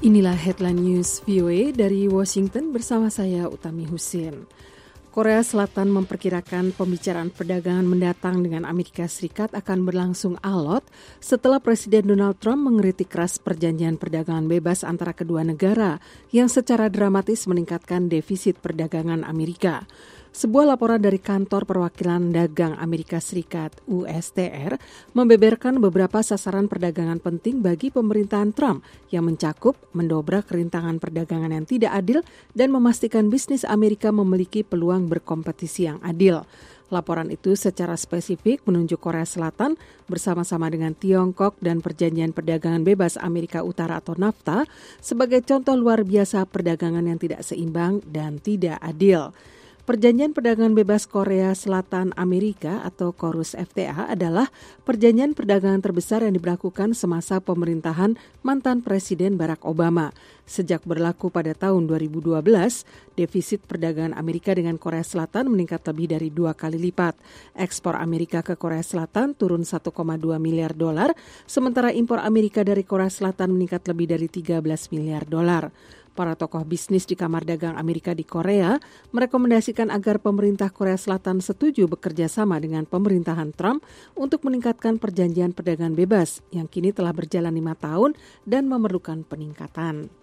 Inilah headline news VOA dari Washington bersama saya Utami Husin. Korea Selatan memperkirakan pembicaraan perdagangan mendatang dengan Amerika Serikat akan berlangsung alot setelah Presiden Donald Trump mengkritik keras perjanjian perdagangan bebas antara kedua negara yang secara dramatis meningkatkan defisit perdagangan Amerika. Sebuah laporan dari Kantor Perwakilan Dagang Amerika Serikat USTR membeberkan beberapa sasaran perdagangan penting bagi pemerintahan Trump yang mencakup mendobrak rintangan perdagangan yang tidak adil dan memastikan bisnis Amerika memiliki peluang berkompetisi yang adil. Laporan itu secara spesifik menunjuk Korea Selatan bersama-sama dengan Tiongkok dan Perjanjian Perdagangan Bebas Amerika Utara atau NAFTA sebagai contoh luar biasa perdagangan yang tidak seimbang dan tidak adil. Perjanjian Perdagangan Bebas Korea Selatan Amerika atau KORUS FTA adalah perjanjian perdagangan terbesar yang diberlakukan semasa pemerintahan mantan Presiden Barack Obama. Sejak berlaku pada tahun 2012, defisit perdagangan Amerika dengan Korea Selatan meningkat lebih dari 2 kali lipat. Ekspor Amerika ke Korea Selatan turun 1,2 miliar dolar, sementara impor Amerika dari Korea Selatan meningkat lebih dari 13 miliar dolar. Para tokoh bisnis di Kamar Dagang Amerika di Korea merekomendasikan agar pemerintah Korea Selatan setuju bekerja sama dengan pemerintahan Trump untuk meningkatkan perjanjian perdagangan bebas yang kini telah berjalan 5 tahun dan memerlukan peningkatan.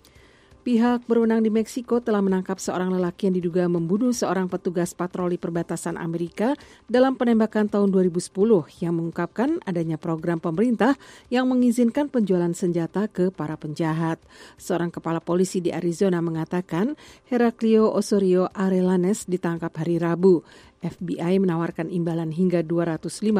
Pihak berwenang di Meksiko telah menangkap seorang lelaki yang diduga membunuh seorang petugas patroli perbatasan Amerika dalam penembakan tahun 2010 yang mengungkapkan adanya program pemerintah yang mengizinkan penjualan senjata ke para penjahat. Seorang kepala polisi di Arizona mengatakan Heraclio Osorio Arellanes ditangkap hari Rabu. FBI menawarkan imbalan hingga $250,000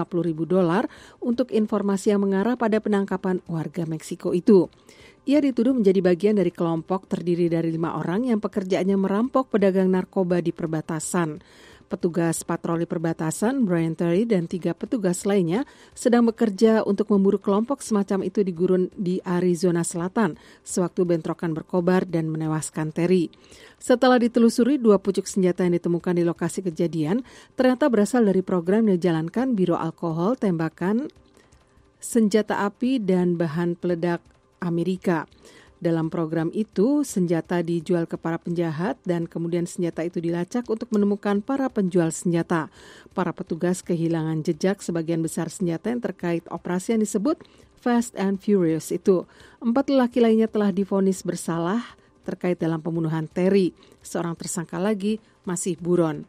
untuk informasi yang mengarah pada penangkapan warga Meksiko itu. Ia dituduh menjadi bagian dari kelompok terdiri dari 5 orang yang pekerjaannya merampok pedagang narkoba di perbatasan. Petugas patroli perbatasan, Brian Terry, dan 3 petugas lainnya sedang bekerja untuk memburu kelompok semacam itu di gurun di Arizona Selatan sewaktu bentrokan berkobar dan menewaskan Terry. Setelah ditelusuri, 2 pucuk senjata yang ditemukan di lokasi kejadian ternyata berasal dari program yang dijalankan Biro Alkohol, Tembakan, Senjata Api, dan Bahan Peledak Amerika. Dalam program itu, senjata dijual ke para penjahat dan kemudian senjata itu dilacak untuk menemukan para penjual senjata. Para petugas kehilangan jejak sebagian besar senjata yang terkait operasi yang disebut Fast and Furious itu. 4 lelaki lainnya telah divonis bersalah terkait dalam pembunuhan Terry. Seorang tersangka lagi masih buron.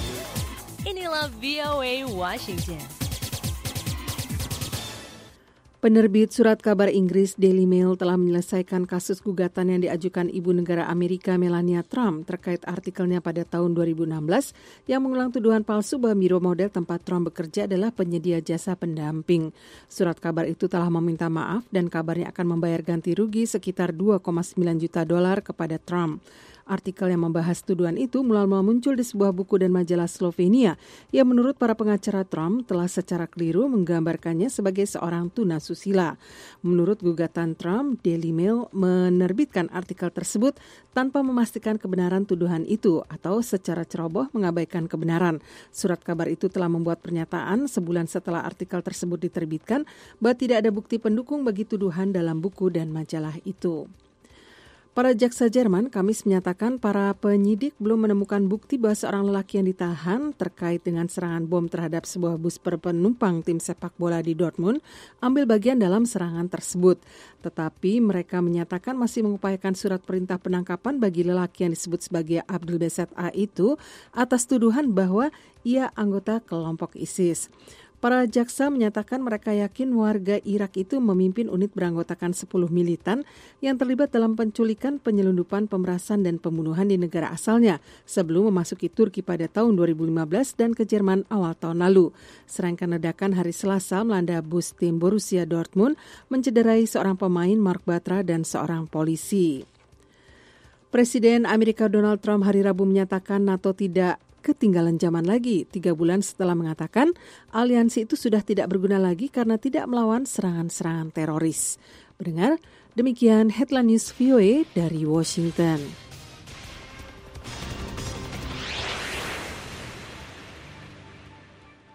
Inilah VOA Washington. Penerbit surat kabar Inggris Daily Mail telah menyelesaikan kasus gugatan yang diajukan ibu negara Amerika Melania Trump terkait artikelnya pada tahun 2016 yang mengulang tuduhan palsu bahwa biro model tempat Trump bekerja adalah penyedia jasa pendamping. Surat kabar itu telah meminta maaf dan kabarnya akan membayar ganti rugi sekitar $2,9 juta kepada Trump. Artikel yang membahas tuduhan itu mula-mula muncul di sebuah buku dan majalah Slovenia yang menurut para pengacara Trump telah secara keliru menggambarkannya sebagai seorang tunasusila. Menurut gugatan Trump, Daily Mail menerbitkan artikel tersebut tanpa memastikan kebenaran tuduhan itu atau secara ceroboh mengabaikan kebenaran. Surat kabar itu telah membuat pernyataan sebulan setelah artikel tersebut diterbitkan bahwa tidak ada bukti pendukung bagi tuduhan dalam buku dan majalah itu. Para jaksa Jerman Kamis menyatakan para penyidik belum menemukan bukti bahwa seorang lelaki yang ditahan terkait dengan serangan bom terhadap sebuah bus penumpang tim sepak bola di Dortmund ambil bagian dalam serangan tersebut. Tetapi mereka menyatakan masih mengupayakan surat perintah penangkapan bagi lelaki yang disebut sebagai Abdul Beset A itu atas tuduhan bahwa ia anggota kelompok ISIS. Para jaksa menyatakan mereka yakin warga Irak itu memimpin unit beranggotakan 10 militan yang terlibat dalam penculikan, penyelundupan, pemerasan, dan pembunuhan di negara asalnya sebelum memasuki Turki pada tahun 2015 dan ke Jerman awal tahun lalu. Serangkaian ledakan hari Selasa melanda bus tim Borussia Dortmund, mencederai seorang pemain Mark Bartra dan seorang polisi. Presiden Amerika Donald Trump hari Rabu menyatakan NATO tidak ketinggalan zaman lagi 3 bulan setelah mengatakan aliansi itu sudah tidak berguna lagi karena tidak melawan serangan-serangan teroris. Pendengar, demikian Headline News VOA dari Washington.